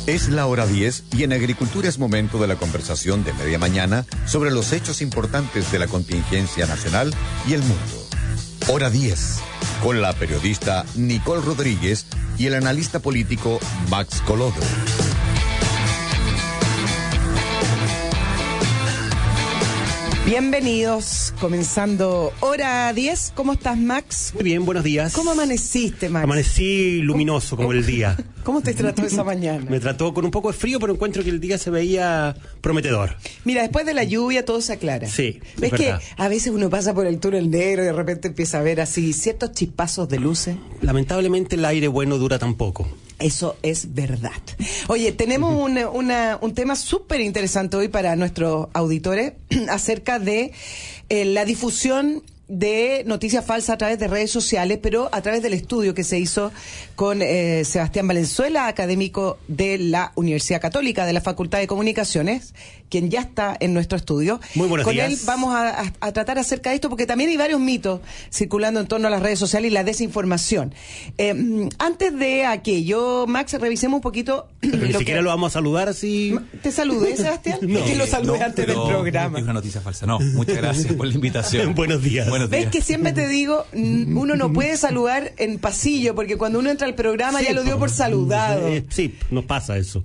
Es la hora 10 y en Agricultura es momento de la conversación de media mañana sobre los hechos importantes de la contingencia nacional y el mundo. Hora 10, con la periodista Nicole Rodríguez y el analista político Max Colodro. Bienvenidos, comenzando Hora 10. ¿Cómo estás, Max? Muy bien, buenos días. ¿Cómo amaneciste, Max? Amanecí luminoso como el día. ¿Cómo te trató esa mañana? Me trató con un poco de frío, pero encuentro que el día se veía prometedor. Mira, después de la lluvia todo se aclara. Sí, ¿Ves que a veces uno pasa por el túnel negro y de repente empieza a ver así ciertos chispazos de luces? Lamentablemente el aire bueno dura tan poco. Eso es verdad. Oye, tenemos un tema súper interesante hoy para nuestros auditores acerca de la difusión de noticias falsas a través de redes sociales, pero a través del estudio que se hizo con Sebastián Valenzuela, académico de la Universidad Católica de la Facultad de Comunicaciones, quien ya está en nuestro estudio. Muy buenos días. Con él vamos a tratar acerca de esto, porque también hay varios mitos circulando en torno a las redes sociales y la desinformación. Antes de aquello, Max, revisemos un poquito. Ni siquiera lo vamos a saludar así. ¿Te saludé, Sebastián? No. Es que lo saludé antes del programa. Es una noticia falsa. No, muchas gracias por la invitación. Buenos días. ¿Ves que siempre te digo, uno no puede saludar en pasillo, porque cuando uno entra al programa ya lo dio por saludado? Sí, nos pasa eso.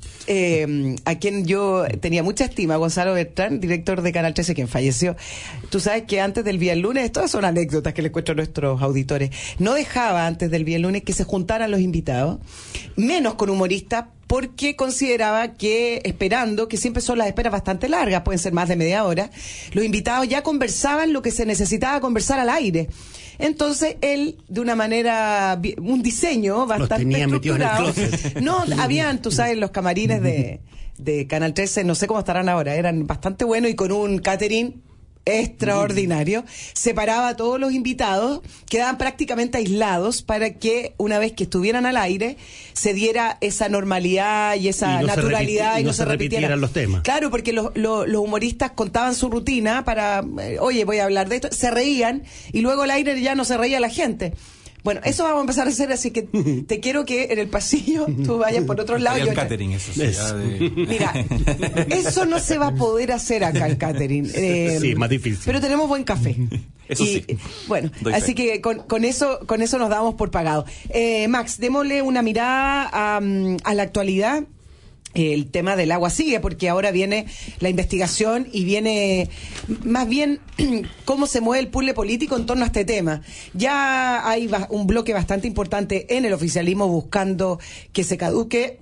A quien yo tenía mucha estima, Gonzalo Bertrán, director de Canal 13, quien falleció. Tú sabes que antes del Vía el Lunes, todas son anécdotas que les cuento a nuestros auditores, no dejaba antes del Vía el Lunes que se juntaran los invitados, menos con humoristas, porque consideraba que, esperando, que siempre son las esperas bastante largas, pueden ser más de media hora, los invitados ya conversaban lo que se necesitaba conversar al aire. Entonces él, de una manera, un diseño bastante estructurado, no, habían, tú sabes, los camarines de Canal 13, no sé cómo estarán ahora, eran bastante buenos y con un catering extraordinario, separaba a todos los invitados, quedaban prácticamente aislados para que una vez que estuvieran al aire se diera esa normalidad y esa naturalidad y no se repitieran los temas. Claro, porque los humoristas contaban su rutina para, oye, voy a hablar de esto, se reían y luego al aire ya no se reía la gente. Bueno, eso vamos a empezar a hacer, así que te quiero que en el pasillo tú vayas por otros lados. El catering, eso sí. Mira, eso no se va a poder hacer acá, el catering. Sí, más difícil. Pero tenemos buen café. Eso sí. Bueno, así que con eso nos damos por pagado. Max, démosle una mirada a la actualidad. El tema del agua sigue, porque ahora viene la investigación y viene más bien cómo se mueve el puzzle político en torno a este tema. Ya hay un bloque bastante importante en el oficialismo buscando que se caduque,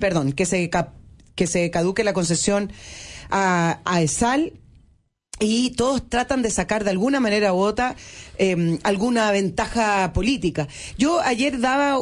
que se caduque la concesión a ESAL. Y todos tratan de sacar de alguna manera u otra alguna ventaja política. Yo ayer daba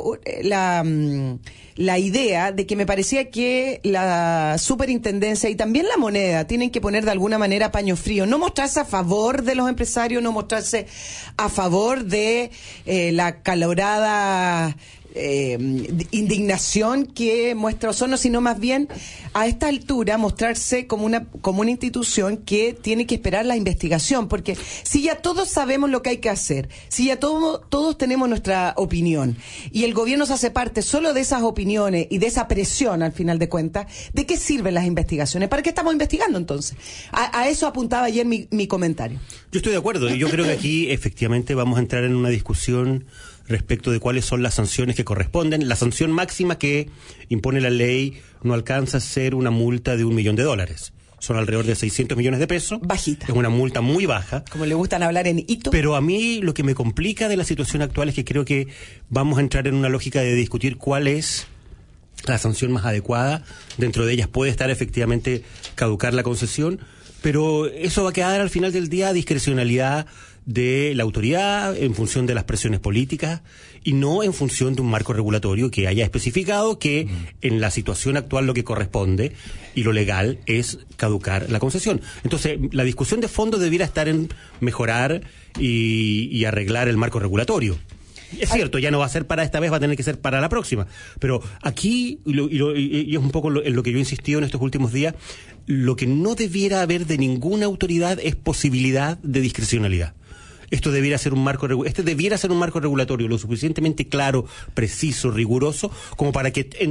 la idea de que me parecía que la superintendencia y también la moneda tienen que poner de alguna manera paño frío, no mostrarse a favor de los empresarios, no mostrarse a favor de la acalorada indignación que muestra Osorno, sino más bien a esta altura mostrarse como una institución que tiene que esperar la investigación, porque si ya todos sabemos lo que hay que hacer, si ya todos tenemos nuestra opinión y el gobierno se hace parte solo de esas opiniones y de esa presión al final de cuentas, ¿de qué sirven las investigaciones? ¿Para qué estamos investigando entonces? A eso apuntaba ayer mi comentario. Yo estoy de acuerdo y yo creo que aquí efectivamente vamos a entrar en una discusión respecto de cuáles son las sanciones que corresponden. La sanción máxima que impone la ley no alcanza a ser una multa de $1 millón. Son alrededor de 600 millones de pesos. Bajita. Es una multa muy baja. Como le gustan hablar en hito. Pero a mí lo que me complica de la situación actual es que creo que vamos a entrar en una lógica de discutir cuál es la sanción más adecuada. Dentro de ellas puede estar efectivamente caducar la concesión, pero eso va a quedar al final del día a discrecionalidad de la autoridad en función de las presiones políticas y no en función de un marco regulatorio que haya especificado que en la situación actual lo que corresponde y lo legal es caducar la concesión. Entonces, la discusión de fondo debiera estar en mejorar y arreglar el marco regulatorio. Es cierto, ya no va a ser para esta vez, va a tener que ser para la próxima. Pero aquí, y es un poco en lo que yo he insistido en estos últimos días, lo que no debiera haber de ninguna autoridad es posibilidad de discrecionalidad. Este debiera ser un marco regulatorio lo suficientemente claro, preciso, riguroso, como para que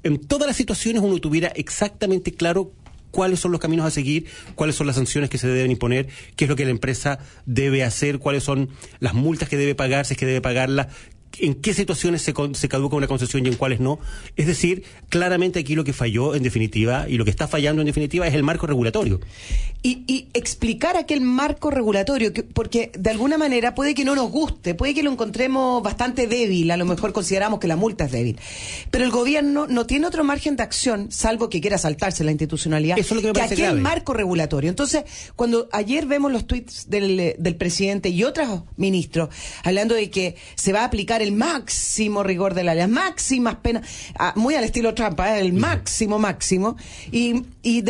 en todas las situaciones uno tuviera exactamente claro cuáles son los caminos a seguir, cuáles son las sanciones que se deben imponer, qué es lo que la empresa debe hacer, cuáles son las multas que debe pagar, si es que debe pagarlas, en qué situaciones se caduca una concesión y en cuáles no. Es decir, claramente aquí lo que falló en definitiva y lo que está fallando en definitiva es el marco regulatorio. Y explicar aquel marco regulatorio, porque de alguna manera puede que no nos guste, puede que lo encontremos bastante débil, a lo mejor consideramos que la multa es débil, pero el gobierno no tiene otro margen de acción, salvo que quiera saltarse la institucionalidad, eso es lo que me parece aquel grave. Marco regulatorio. Entonces, cuando ayer vemos los tweets del presidente y otros ministros hablando de que se va a aplicar el máximo rigor de la ley, las máximas penas, muy al estilo Trump, el máximo, y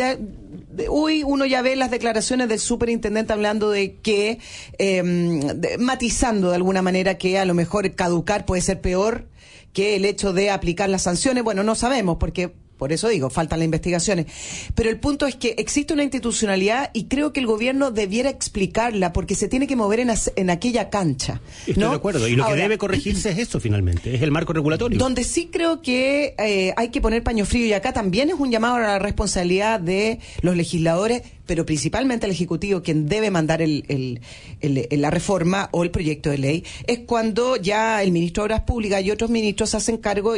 hoy uno ya ve las declaraciones del superintendente hablando de que, matizando de alguna manera que a lo mejor caducar puede ser peor que el hecho de aplicar las sanciones. Bueno, no sabemos, porque por eso digo, faltan las investigaciones. Pero el punto es que existe una institucionalidad y creo que el gobierno debiera explicarla porque se tiene que mover en aquella cancha, ¿no? Estoy de acuerdo. Y lo Ahora, que debe corregirse es eso finalmente, es el marco regulatorio. Donde sí creo que hay que poner paño frío, y acá también es un llamado a la responsabilidad de los legisladores, pero principalmente el Ejecutivo, quien debe mandar la reforma o el proyecto de ley, es cuando ya el ministro de Obras Públicas y otros ministros se hacen cargo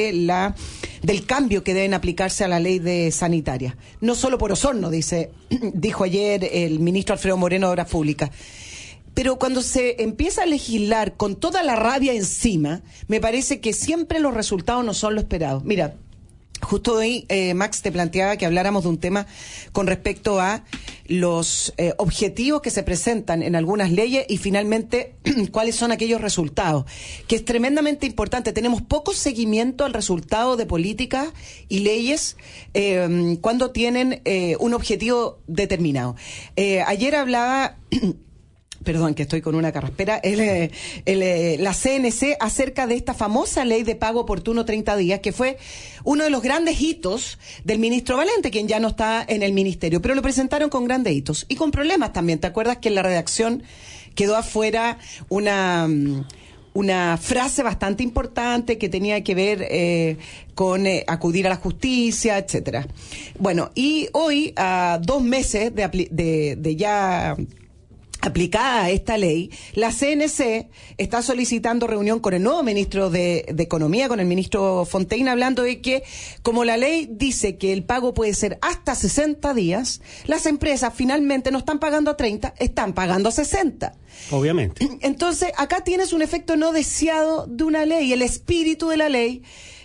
del cambio que deben aplicarse a la ley de sanitaria. No solo por Osorno, dijo ayer el ministro Alfredo Moreno de Obras Públicas. Pero cuando se empieza a legislar con toda la rabia encima, me parece que siempre los resultados no son lo esperado. Mira, justo hoy, Max, te planteaba que habláramos de un tema con respecto a los objetivos que se presentan en algunas leyes y finalmente cuáles son aquellos resultados, que es tremendamente importante. Tenemos poco seguimiento al resultado de políticas y leyes cuando tienen un objetivo determinado. Ayer hablaba... Perdón, que estoy con una carraspera, la CNC acerca de esta famosa ley de pago oportuno 30 días, que fue uno de los grandes hitos del ministro Valente, quien ya no está en el ministerio, pero lo presentaron con grandes hitos y con problemas también. ¿Te acuerdas que en la redacción quedó afuera una frase bastante importante que tenía que ver con acudir a la justicia, etcétera? Bueno, y hoy, a 2 meses de ya aplicada esta ley, la CNC está solicitando reunión con el nuevo ministro de Economía, con el ministro Fontaine, hablando de que, como la ley dice que el pago puede ser hasta 60 días, las empresas finalmente no están pagando a 30, están pagando a 60. Obviamente. Entonces, acá tienes un efecto no deseado de una ley. El espíritu de la ley,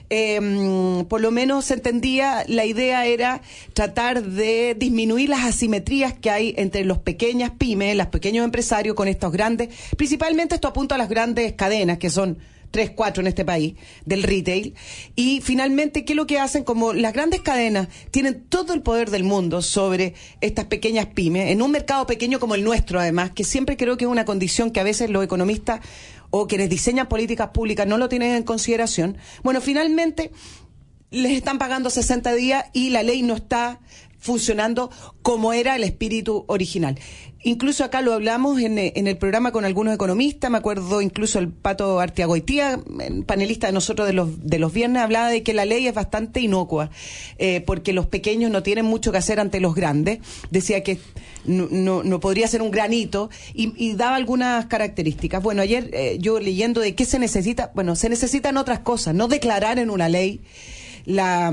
por lo menos se entendía, la idea era tratar de disminuir las asimetrías que hay entre los pequeñas pymes, los pequeños empresarios con estos grandes, principalmente esto apunta a las grandes cadenas, que son 3, 4 en este país, del retail, y finalmente, ¿qué es lo que hacen? Como las grandes cadenas tienen todo el poder del mundo sobre estas pequeñas pymes, en un mercado pequeño como el nuestro, además, que siempre creo que es una condición que a veces los economistas o quienes diseñan políticas públicas no lo tienen en consideración. Bueno, finalmente les están pagando 60 días y la ley no está funcionando como era el espíritu original. Incluso acá lo hablamos en el programa con algunos economistas, me acuerdo incluso el Pato Artiagoitía, panelista de nosotros de los viernes, hablaba de que la ley es bastante inocua, porque los pequeños no tienen mucho que hacer ante los grandes, decía que no podría ser un granito, y daba algunas características. Bueno, ayer yo leyendo de qué se necesita, bueno, se necesitan otras cosas, no declarar en una ley la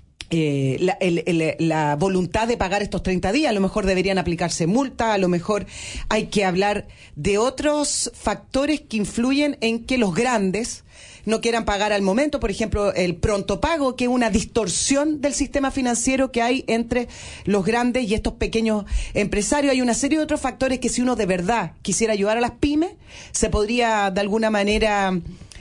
voluntad de pagar estos 30 días, a lo mejor deberían aplicarse multas, a lo mejor hay que hablar de otros factores que influyen en que los grandes no quieran pagar al momento, por ejemplo, el pronto pago, que es una distorsión del sistema financiero que hay entre los grandes y estos pequeños empresarios. Hay una serie de otros factores que si uno de verdad quisiera ayudar a las pymes, se podría de alguna manera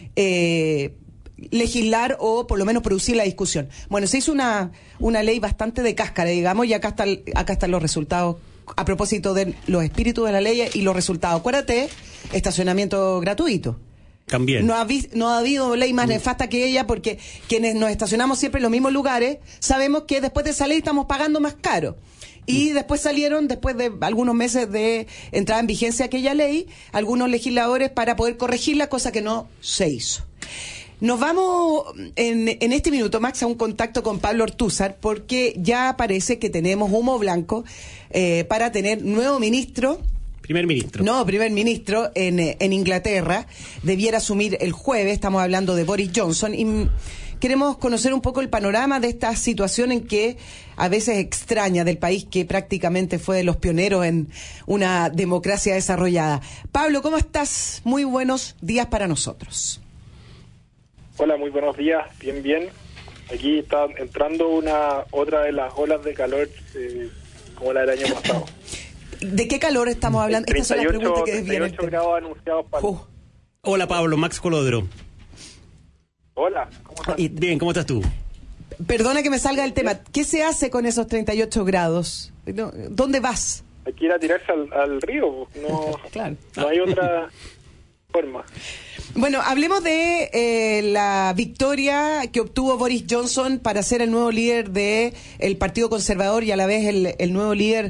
legislar o por lo menos producir la discusión. Bueno, se hizo una ley bastante de cáscara, digamos, y acá están los resultados a propósito de los espíritus de la ley y los resultados. Acuérdate, estacionamiento gratuito. También. No ha habido ley más nefasta que ella, porque quienes nos estacionamos siempre en los mismos lugares sabemos que después de esa ley estamos pagando más caro. Y después salieron, después de algunos meses de entrada en vigencia aquella ley, algunos legisladores para poder corregir la cosa que no se hizo. Nos vamos en este minuto, Max, a un contacto con Pablo Ortúzar, porque ya parece que tenemos humo blanco para tener nuevo ministro. Primer ministro. No, primer ministro en Inglaterra. Debiera asumir el jueves, estamos hablando de Boris Johnson, y queremos conocer un poco el panorama de esta situación en que a veces extraña del país que prácticamente fue de los pioneros en una democracia desarrollada. Pablo, ¿cómo estás? Muy buenos días para nosotros. Hola, muy buenos días, bien. Aquí está entrando otra de las olas de calor como la del año pasado. ¿De qué calor estamos hablando? Estas son las preguntas que desvían. 38 grados anunciados para... Hola Pablo, Max Colodro. Hola, ¿cómo estás? Bien, ¿cómo estás tú? Perdona que me salga del tema. ¿Qué se hace con esos 38 grados? ¿Dónde vas? Hay que ir a tirarse al río, Claro. No hay otra forma. Bueno, hablemos de la victoria que obtuvo Boris Johnson para ser el nuevo líder del Partido Conservador y a la vez el nuevo líder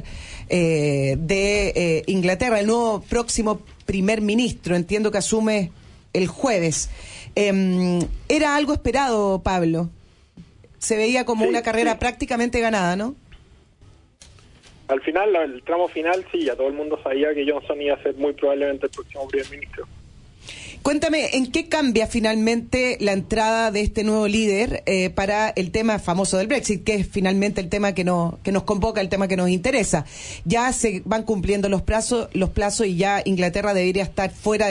de Inglaterra, el nuevo próximo primer ministro. Entiendo que asume el jueves. Era algo esperado, Pablo. Se veía como una carrera prácticamente ganada, ¿no? Al final, el tramo final, sí, ya todo el mundo sabía que Johnson iba a ser muy probablemente el próximo primer ministro. Cuéntame, ¿en qué cambia finalmente la entrada de este nuevo líder para el tema famoso del Brexit, que es finalmente el tema que nos convoca, el tema que nos interesa? Ya se van cumpliendo los plazos y ya Inglaterra debería estar fuera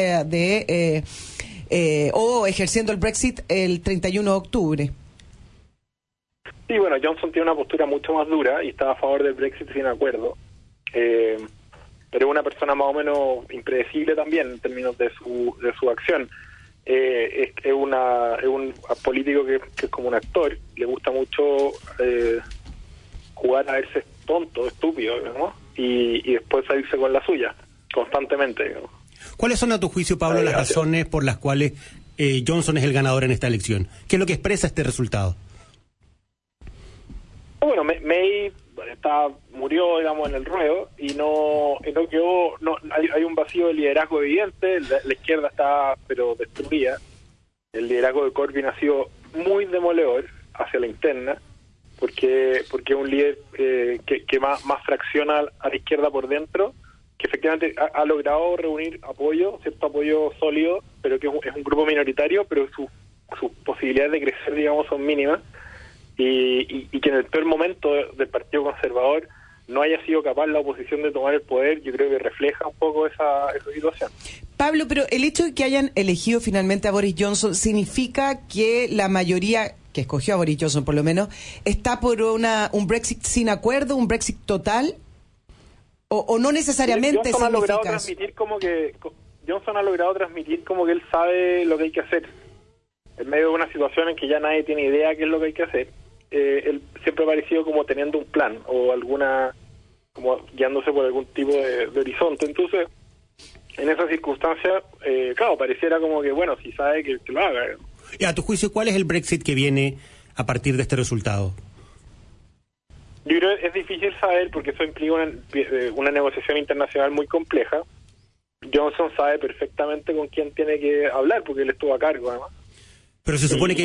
o ejerciendo el Brexit el 31 de octubre. Sí, bueno, Johnson tiene una postura mucho más dura y está a favor del Brexit sin acuerdo. Pero es una persona más o menos impredecible también en términos de su acción. Es un político que es como un actor, le gusta mucho jugar a verse tonto, estúpido, ¿no? Y después salirse con la suya, constantemente, ¿no? ¿Cuáles son a tu juicio, Pablo, las razones por las cuales Johnson es el ganador en esta elección? ¿Qué es lo que expresa este resultado? Bueno, May murió, digamos, en el ruedo y no quedó, hay un vacío de liderazgo evidente. La izquierda está pero destruida. El liderazgo de Corbyn ha sido muy demoledor hacia la interna, porque es un líder que más fracciona a la izquierda por dentro, que efectivamente ha logrado reunir cierto apoyo sólido, pero que es un grupo minoritario, pero sus posibilidades de crecer, digamos, son mínimas. Y que en el peor momento del Partido Conservador no haya sido capaz la oposición de tomar el poder, yo creo que refleja un poco esa situación. Pablo, pero el hecho de que hayan elegido finalmente a Boris Johnson significa que la mayoría que escogió a Boris Johnson, por lo menos, está por un Brexit sin acuerdo, un Brexit total, o no necesariamente Johnson significa Johnson ha logrado transmitir como que él sabe lo que hay que hacer en medio de una situación en que ya nadie tiene idea qué es lo que hay que hacer. Él siempre ha parecido como teniendo un plan o como guiándose por algún tipo de horizonte. Entonces, en esas circunstancias, claro, pareciera como que, bueno, si sabe que lo haga. Y a tu juicio, ¿cuál es el Brexit que viene a partir de este resultado? Yo creo que es difícil saber porque eso implica una negociación internacional muy compleja. Johnson sabe perfectamente con quién tiene que hablar porque él estuvo a cargo, además. Pero se supone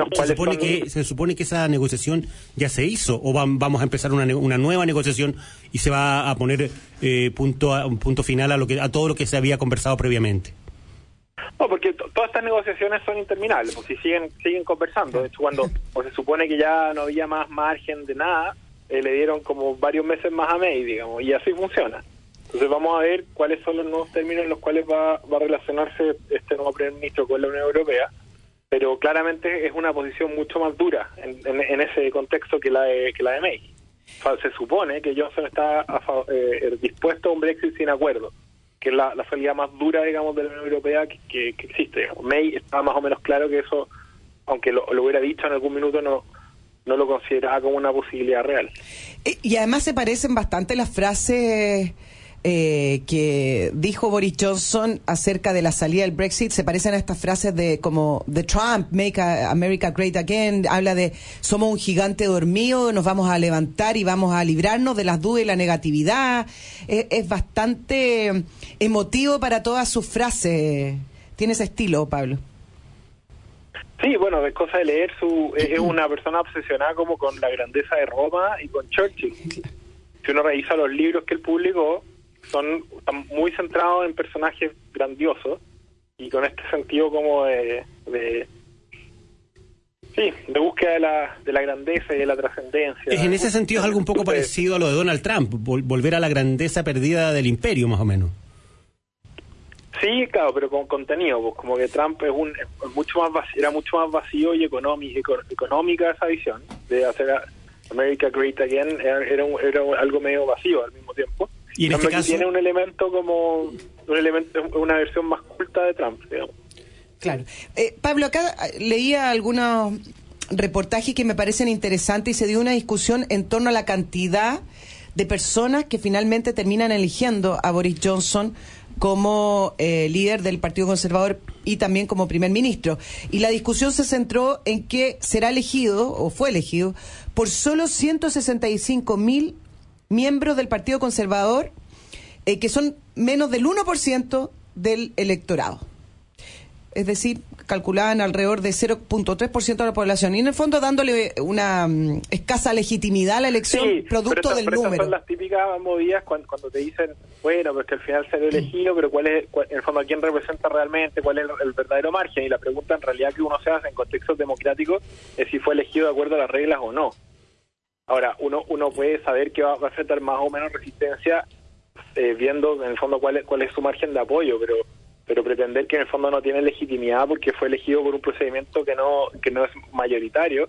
se supone que esa negociación ya se hizo, o vamos a empezar una nueva negociación y se va a poner un punto final a todo lo que se había conversado previamente. No, porque todas estas negociaciones son interminables, pues si siguen conversando. De hecho, cuando se supone que ya no había más margen de nada, le dieron como varios meses más a May, digamos, y así funciona. Entonces vamos a ver cuáles son los nuevos términos en los cuales va a relacionarse este nuevo primer ministro con la Unión Europea. Pero claramente es una posición mucho más dura en ese contexto que la de May. O sea, se supone que Johnson está dispuesto a un Brexit sin acuerdo, que es la salida más dura, digamos, de la Unión Europea que existe. May está más o menos claro que eso, aunque lo hubiera dicho en algún minuto, no lo consideraba como una posibilidad real. Y además se parecen bastante las frases que dijo Boris Johnson acerca de la salida del Brexit. Se parecen a estas frases de Trump, Make America Great Again. Habla de somos un gigante dormido, nos vamos a levantar y vamos a librarnos de las dudas y la negatividad. Es bastante emotivo para todas sus frases. Tiene ese estilo, Pablo. Sí, bueno, es cosa de leer es una persona obsesionada como con la grandeza de Roma y con Churchill. Si uno revisa los libros que él publicó, están muy centrados en personajes grandiosos y con este sentido como de búsqueda de la grandeza y de la trascendencia. En ese sentido es algo un poco parecido a lo de Donald Trump, volver a la grandeza perdida del imperio, más o menos. Sí, claro, pero con contenido, pues como que Trump era mucho más vacío y económica esa visión de hacer America Great Again, era algo medio vacío al mismo tiempo. Y en este caso tiene una versión más culta de Trump, digamos. Claro. Pablo, acá leía algunos reportajes que me parecen interesantes y se dio una discusión en torno a la cantidad de personas que finalmente terminan eligiendo a Boris Johnson como líder del Partido Conservador y también como primer ministro. Y la discusión se centró en que será elegido, o fue elegido, por solo 165.000 miembros del Partido Conservador, que son menos del 1% del electorado. Es decir, calculaban alrededor de 0.3% de la población. Y en el fondo dándole una escasa legitimidad a la elección, sí, producto del número. Esas son las típicas movidas cuando te dicen, bueno, pues que al final salió elegido, pero en el fondo a quién representa realmente, cuál es el verdadero margen. Y la pregunta en realidad que uno se hace en contextos democráticos es si fue elegido de acuerdo a las reglas o no. Ahora, uno puede saber que va a enfrentar más o menos resistencia viendo en el fondo cuál es su margen de apoyo, pero pretender que en el fondo no tiene legitimidad porque fue elegido por un procedimiento que no es mayoritario,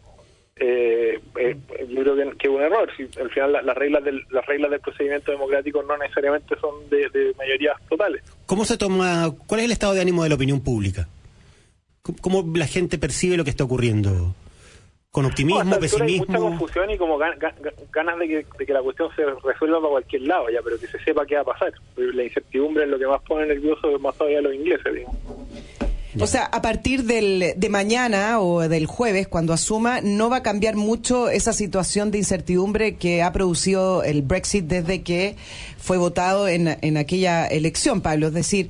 yo creo que es un error. Si al final las reglas del procedimiento democrático no necesariamente son de mayorías totales. ¿Cuál es el estado de ánimo de la opinión pública? ¿Cómo la gente percibe lo que está ocurriendo? ¿Con optimismo, pesimismo? Hay mucha confusión y como ganas de que la cuestión se resuelva para cualquier lado ya, pero que se sepa qué va a pasar. La incertidumbre es lo que más pone nervioso más todavía a los ingleses, digamos. O sea, a partir de mañana o del jueves, cuando asuma, no va a cambiar mucho esa situación de incertidumbre que ha producido el Brexit desde que fue votado en aquella elección, Pablo. Es decir,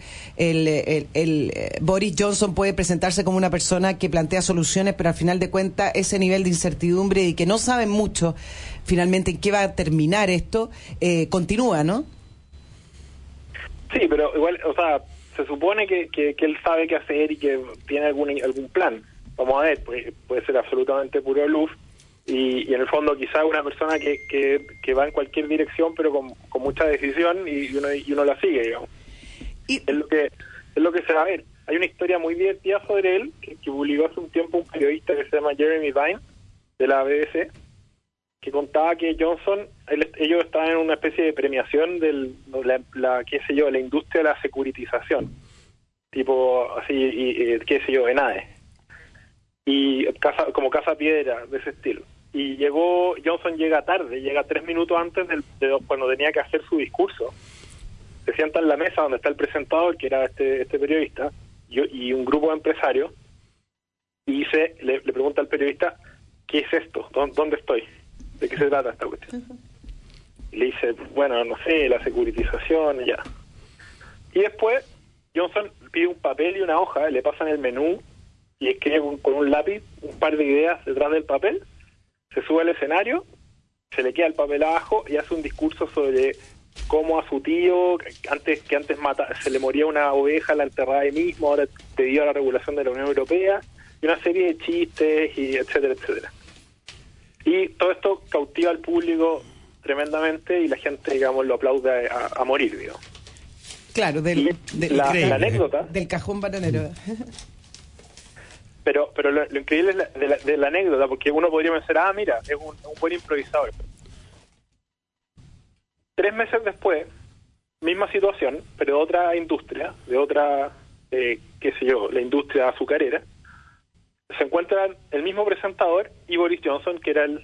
el Boris Johnson puede presentarse como una persona que plantea soluciones, pero al final de cuentas ese nivel de incertidumbre y que no saben mucho finalmente en qué va a terminar esto, continúa, ¿no? Sí, pero igual, o sea, se supone que él sabe qué hacer y que tiene algún plan. Vamos a ver, puede ser absolutamente puro bluff y en el fondo quizás una persona que va en cualquier dirección pero con mucha decisión y uno la sigue, digamos. Es lo que se va a ver. Hay una historia muy divertida sobre él que publicó hace un tiempo un periodista que se llama Jeremy Vine de la BBC, que contaba que Johnson, ellos estaban en una especie de premiación de la industria de la securitización, tipo así, y ENADE, y como Casa Piedra, de ese estilo. Y Johnson llega tarde, llega 3 minutos antes de cuando tenía que hacer su discurso. Se sienta en la mesa donde está el presentador, que era este periodista, y un grupo de empresarios, y le pregunta al periodista, ¿qué es esto? ¿Dónde estoy? ¿De qué se trata esta cuestión? Y le dice, bueno, no sé, la securitización, ya. Y después Johnson pide un papel y una hoja, le pasan el menú y escribe con un lápiz un par de ideas detrás del papel, se sube al escenario, se le queda el papel abajo y hace un discurso sobre cómo a su tío, antes se le moría una oveja, la enterraba ahí mismo, ahora debido a la regulación de la Unión Europea, y una serie de chistes, y etcétera, etcétera. Y todo esto cautiva al público tremendamente y la gente, digamos, lo aplaude a morir, digamos. Claro, la anécdota del cajón bananero. Pero lo increíble es de la anécdota, porque uno podría pensar, mira, es un buen improvisador. 3 meses después, misma situación, pero de otra industria, de otra, la industria azucarera, se encuentran el mismo presentador y Boris Johnson, que era el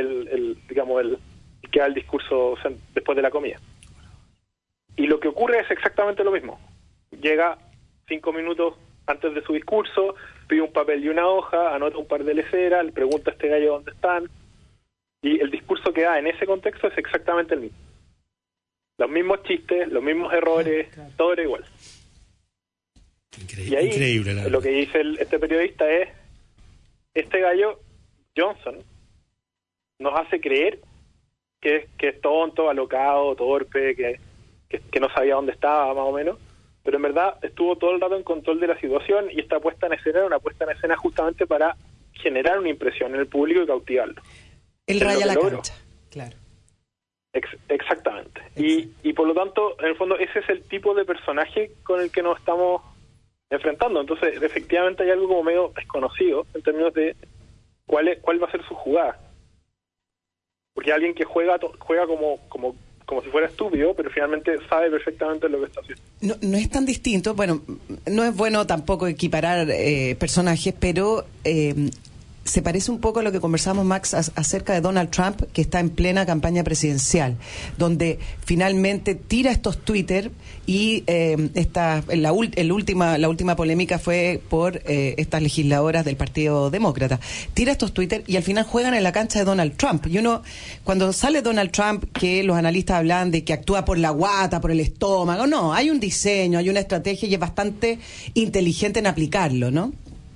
que da el discurso después de la comida. Y lo que ocurre es exactamente lo mismo. Llega 5 minutos antes de su discurso, pide un papel y una hoja, anota un par de leceras, le pregunta a este gallo dónde están, y el discurso que da en ese contexto es exactamente el mismo. Los mismos chistes, los mismos errores, claro. Todo era igual. Increíble, y ahí increíble, lo que dice este periodista es, este gallo, Johnson, nos hace creer que es tonto, alocado, torpe, que no sabía dónde estaba, más o menos, pero en verdad estuvo todo el rato en control de la situación, y esta puesta en escena era una puesta en escena justamente para generar una impresión en el público y cautivarlo. Él raya la cancha, claro. Exactamente. Y por lo tanto, en el fondo, ese es el tipo de personaje con el que nos estamos enfrentando. Entonces, efectivamente hay algo como medio desconocido en términos de cuál va a ser su jugada. Porque alguien que juega como si fuera estúpido, pero finalmente sabe perfectamente lo que está haciendo. No es tan distinto. Bueno, no es bueno tampoco equiparar personajes, pero se parece un poco a lo que conversamos, Max, acerca de Donald Trump, que está en plena campaña presidencial, donde finalmente tira estos Twitter y la última polémica fue por estas legisladoras del Partido Demócrata. Tira estos Twitter y al final juegan en la cancha de Donald Trump. Y uno, cuando sale Donald Trump, que los analistas hablan de que actúa por la guata, por el estómago, no, hay un diseño, hay una estrategia y es bastante inteligente en aplicarlo, ¿no?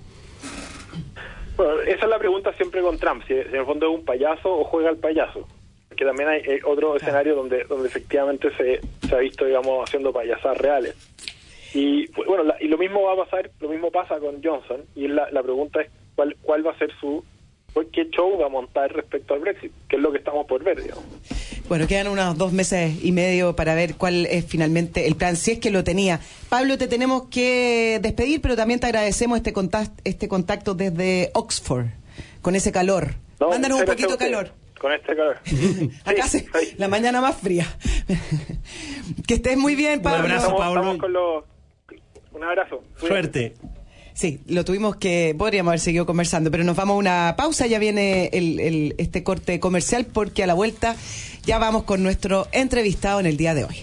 Bueno, esa es la pregunta siempre con Trump, si en el fondo es un payaso o juega al payaso. Porque también hay otro escenario donde efectivamente se ha visto, digamos, haciendo payasadas reales. Y bueno, y lo mismo pasa con Johnson, y la pregunta es cuál va a ser qué show va a montar respecto al Brexit, que es lo que estamos por ver, digamos. Bueno, quedan unos 2 meses y medio para ver cuál es finalmente el plan, si es que lo tenía. Pablo, te tenemos que despedir, pero también te agradecemos este contacto desde Oxford, con ese calor. Mándanos un poquito de calor. Con este calor. Acá la mañana más fría. Que estés muy bien, Pablo. Un abrazo, Pablo. Un abrazo. Suerte. Sí, podríamos haber seguido conversando, pero nos vamos a una pausa, ya viene este corte comercial, porque a la vuelta ya vamos con nuestro entrevistado en el día de hoy.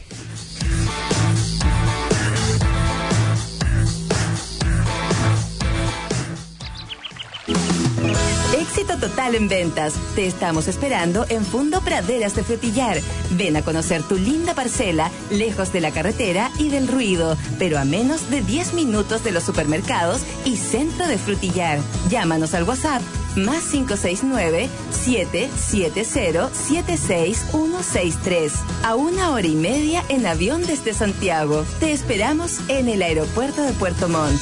Éxito total en ventas. Te estamos esperando en Fundo Praderas de Frutillar. Ven a conocer tu linda parcela, lejos de la carretera y del ruido, pero a menos de 10 minutos de los supermercados y centro de Frutillar. Llámanos al WhatsApp más 569-770-76163. A 1 hora y media en avión desde Santiago. Te esperamos en el aeropuerto de Puerto Montt.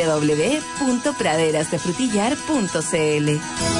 www.praderasdefrutillar.cl.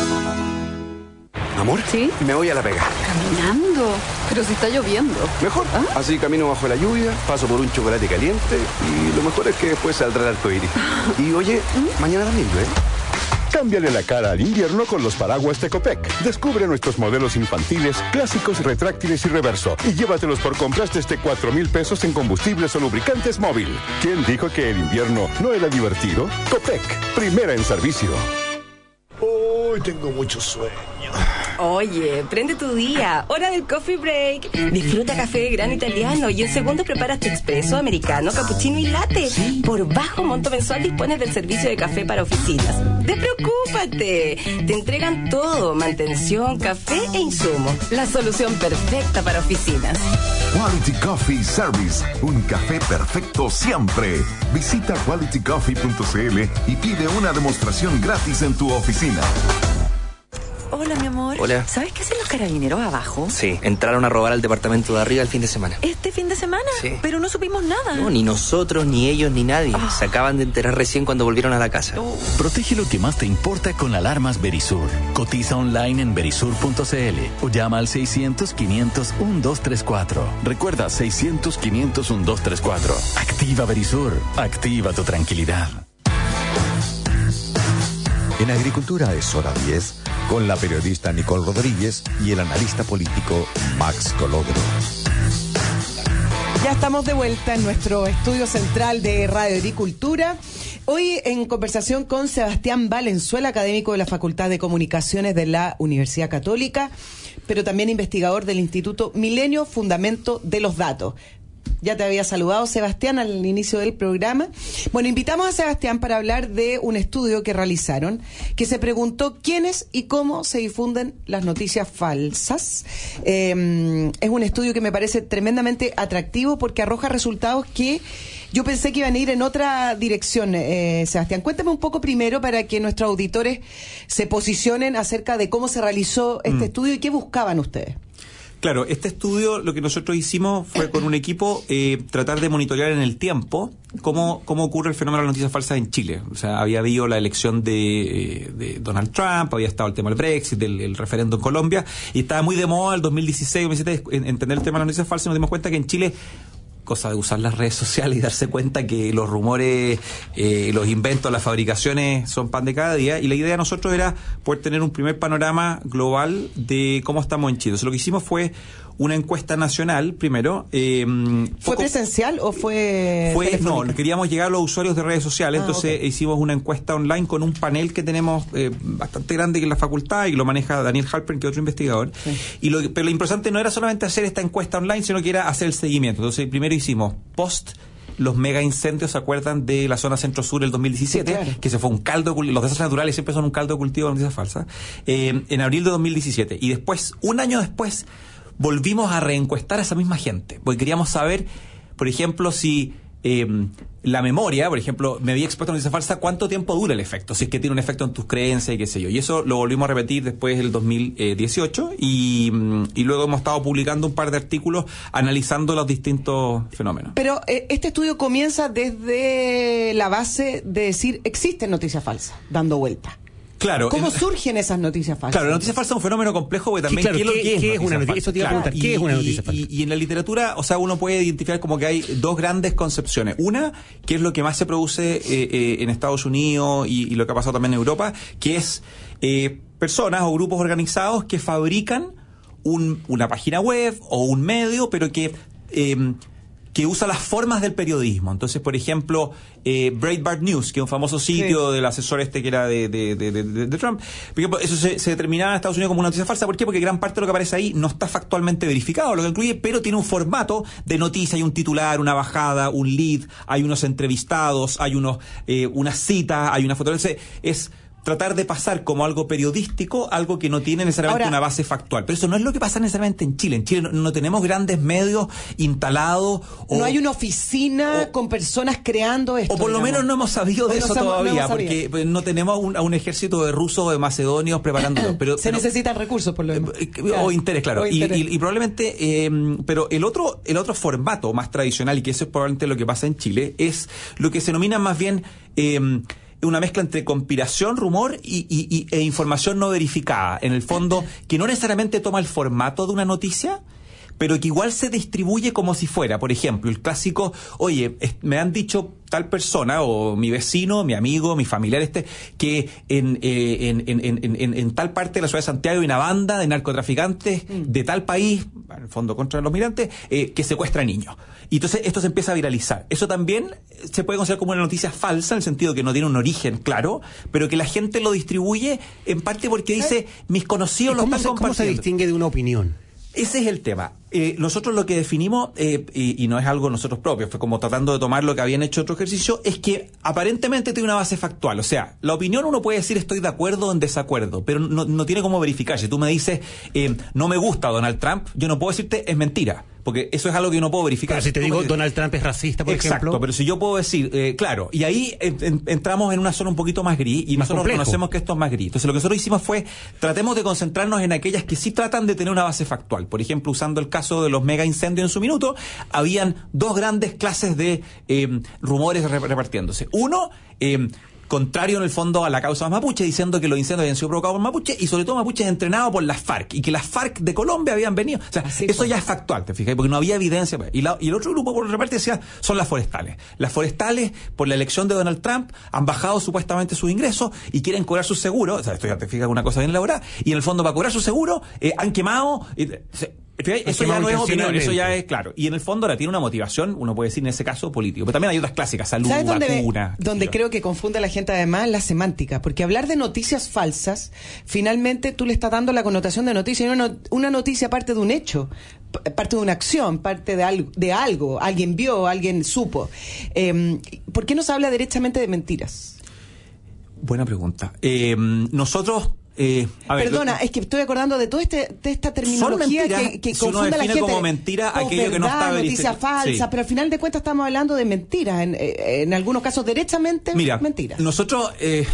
Amor, ¿sí? Me voy a la pega. Caminando, pero si está lloviendo. Mejor, así camino bajo la lluvia, paso por un chocolate caliente y lo mejor es que después saldrá el arcoíris. Y oye, mañana también llueve. Cámbiale la cara al invierno con los paraguas Tecopec. Descubre nuestros modelos infantiles, clásicos, retráctiles y reverso. Y llévatelos por compras desde 4,000 pesos en combustibles o lubricantes móvil. ¿Quién dijo que el invierno no era divertido? Copec, primera en servicio. Hoy tengo mucho sueño. Oye, prende tu día. Hora del coffee break. Disfruta café de grano italiano y en segundo preparas tu expreso, americano, cappuccino y latte. Por bajo monto mensual dispones del servicio de café para oficinas. ¡Despreocúpate! Te entregan todo: mantención, café e insumos. La solución perfecta para oficinas. Quality Coffee Service. Un café perfecto siempre. Visita qualitycoffee.cl y pide una demostración gratis en tu oficina. Hola, mi amor. Hola. ¿Sabes qué hacen los carabineros abajo? Sí, entraron a robar al departamento de arriba el fin de semana. ¿Este fin de semana? Sí. Pero no supimos nada. No, ni nosotros, ni ellos, ni nadie. Se acaban de enterar recién cuando volvieron a la casa. Protege lo que más te importa con alarmas Verisur. Cotiza online en verisur.cl o llama al 600-500-1234. Recuerda, 600-500-1234. Activa Verisur. Activa tu tranquilidad. En Agricultura es hora 10, con la periodista Nicole Rodríguez y el analista político Max Colodro. Ya estamos de vuelta en nuestro estudio central de Radio Agricultura. Hoy en conversación con Sebastián Valenzuela, académico de la Facultad de Comunicaciones de la Universidad Católica, pero también investigador del Instituto Milenio, Fundamento de los Datos. Ya te había saludado, Sebastián, al inicio del programa. Bueno, invitamos a Sebastián para hablar de un estudio que realizaron, que se preguntó quiénes y cómo se difunden las noticias falsas. Es un estudio que me parece tremendamente atractivo porque arroja resultados que Yo pensé que iban a ir en otra dirección, Sebastián. Cuéntame un poco primero para que nuestros auditores se posicionen acerca de cómo se realizó este estudio y qué buscaban ustedes. Claro, este estudio lo que nosotros hicimos fue con un equipo tratar de monitorear en el tiempo cómo ocurre el fenómeno de las noticias falsas en Chile. O sea, había habido la elección de Donald Trump, había estado el tema del Brexit, el referendo en Colombia, y estaba muy de moda el 2016, 2017 entender el tema de las noticias falsas, y nos dimos cuenta que en Chile, cosa de usar las redes sociales y darse cuenta que los rumores, los inventos, las fabricaciones son pan de cada día, y la idea de nosotros era poder tener un primer panorama global de cómo estamos en Chile. Entonces, lo que hicimos fue una encuesta nacional primero. ¿Fue presencial o fue no, queríamos llegar a los usuarios de redes sociales, entonces hicimos una encuesta online con un panel que tenemos bastante grande que es la facultad y lo maneja Daniel Halpern, que es otro investigador. Sí. Pero lo importante no era solamente hacer esta encuesta online, sino que era hacer el seguimiento. Entonces, primero hicimos los mega incendios, ¿se acuerdan de la zona centro-sur del 2017? Sí, claro. Que se fue un caldo de cultivo. Los desastres naturales siempre son un caldo de cultivo de noticias falsas. En abril de 2017. Y después, un año después, volvimos a reencuestar a esa misma gente. Porque queríamos saber, por ejemplo, si la memoria, por ejemplo, me había expuesto a noticia falsa, ¿cuánto tiempo dura el efecto? Si es que tiene un efecto en tus creencias y qué sé yo. Y eso lo volvimos a repetir después del 2018 y luego hemos estado publicando un par de artículos analizando los distintos fenómenos. Pero este estudio comienza desde la base de decir, existen noticias falsas dando vuelta. Claro. ¿Cómo surgen esas noticias falsas? Claro, la noticia falsa es un fenómeno complejo porque también ¿qué es una noticia? Eso te iba a preguntar, ¿qué es una noticia falsa? Y en la literatura, o sea, uno puede identificar como que hay dos grandes concepciones. Una, que es lo que más se produce en Estados Unidos y lo que ha pasado también en Europa, que es personas o grupos organizados que fabrican una página web o un medio, pero que usa las formas del periodismo. Entonces, por ejemplo, Breitbart News, que es un famoso sitio del asesor que era de Trump, por ejemplo, eso se determinaba en Estados Unidos como una noticia falsa. ¿Por qué? Porque gran parte de lo que aparece ahí no está factualmente verificado, lo que incluye, pero tiene un formato de noticia, hay un titular, una bajada, un lead, hay unos entrevistados, hay unas citas, hay una foto. Entonces, es tratar de pasar como algo periodístico, algo que no tiene necesariamente una base factual. Pero eso no es lo que pasa necesariamente en Chile. En Chile no tenemos grandes medios instalados. No hay una oficina con personas creando esto. O por lo menos no hemos sabido de eso todavía, porque no tenemos a un ejército de rusos o de macedonios preparándolo. Se necesitan recursos, por lo menos. O interés, claro. Y probablemente, pero el otro formato más tradicional, y que eso es probablemente lo que pasa en Chile, es lo que se denomina más bien una mezcla entre conspiración, rumor e información no verificada. En el fondo, que no necesariamente toma el formato de una noticia, pero que igual se distribuye como si fuera. Por ejemplo, el clásico, oye, me han dicho tal persona, o mi vecino, mi amigo, mi familiar, que en tal parte de la ciudad de Santiago hay una banda de narcotraficantes de tal país, en el fondo contra los migrantes, que secuestra niños. Y entonces esto se empieza a viralizar. Eso también se puede considerar como una noticia falsa, en el sentido que no tiene un origen claro, pero que la gente lo distribuye en parte porque dice, mis conocidos lo están compartiendo. ¿Cómo se distingue de una opinión? Ese es el tema. Nosotros lo que definimos, y no es algo nosotros propios, fue como tratando de tomar lo que habían hecho otro ejercicio, es que aparentemente tiene una base factual. O sea, la opinión uno puede decir estoy de acuerdo o en desacuerdo, pero no tiene cómo verificar. Si tú me dices, no me gusta Donald Trump, yo no puedo decirte es mentira, porque eso es algo que yo no puedo verificar. Pero si te digo Donald Trump es racista, por ejemplo. Exacto, pero si yo puedo decir, claro, y ahí entramos en una zona un poquito más gris, y nosotros reconocemos que esto es más gris. Entonces lo que nosotros hicimos fue, tratemos de concentrarnos en aquellas que sí tratan de tener una base factual. Por ejemplo, usando el caso de los mega incendios en su minuto, habían dos grandes clases de rumores repartiéndose. Uno, contrario en el fondo a la causa mapuche, diciendo que los incendios habían sido provocados por mapuche, y sobre todo mapuches entrenados por las FARC, y que las FARC de Colombia habían venido. O sea, eso ya es factual, ¿te fijas? Porque no había evidencia. Y el otro grupo, por otra parte, decía, son las forestales. Las forestales, por la elección de Donald Trump, han bajado supuestamente sus ingresos y quieren cobrar sus seguros. O sea, esto ya te fijas, una cosa bien elaborada. Y en el fondo, para cobrar sus seguros, han quemado. Eso ya no es opinión, eso ya es claro. Y en el fondo ahora tiene una motivación, uno puede decir en ese caso, político. Pero también hay otras clásicas, salud, vacuna. Donde creo que confunde a la gente además la semántica. Porque hablar de noticias falsas, finalmente tú le estás dando la connotación de noticia. Y una noticia parte de un hecho, parte de una acción, parte de algo. Alguien vio, alguien supo. ¿Por qué no se habla derechamente de mentiras? Buena pregunta. Nosotros Perdona, es que estoy acordando de toda esta terminología que si confunde a la gente. Como mentira aquello que no está noticia falsa, pero al final de cuentas estamos hablando de mentiras, en algunos casos derechamente mentiras. Nosotros,